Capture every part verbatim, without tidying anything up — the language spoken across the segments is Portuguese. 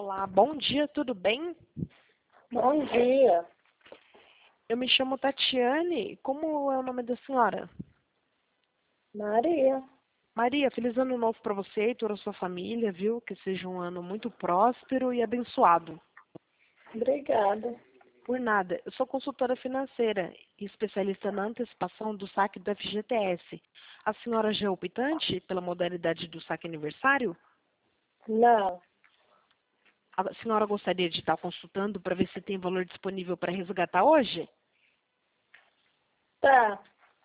Olá, bom dia, tudo bem? Bom dia. Eu me chamo Tatiane. Como é o nome da senhora? Maria. Maria, feliz ano novo para você e toda a sua família, viu? Que seja um ano muito próspero e abençoado. Obrigada. Por nada, eu sou consultora financeira e especialista na antecipação do saque do F G T S. A senhora já é optante pela modalidade do saque aniversário? Não. A senhora gostaria de estar consultando para ver se tem valor disponível para resgatar hoje? Tá.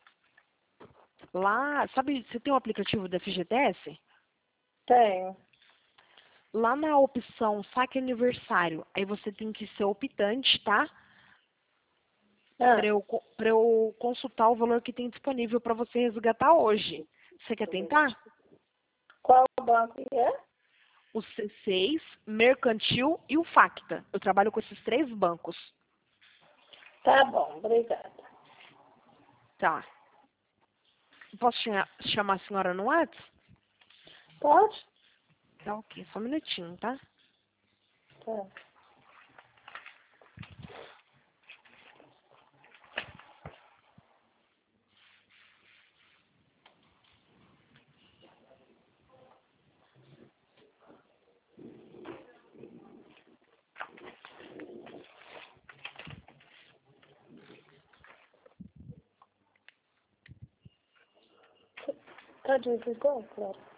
Lá, sabe, você tem o aplicativo do F G T S? Tenho. Lá na opção saque aniversário, aí você tem que ser optante, tá? Para Ah, eu, para eu consultar o valor que tem disponível para você resgatar hoje. Você quer tentar? qual banco que é? O C seis, Mercantil e o Facta. Eu trabalho com esses três bancos. Tá bom, obrigada. Tá. Posso cha- chamar a senhora no WhatsApp? Pode? Tá ok, só um minutinho, tá? Tá. Tá desligou, Clara?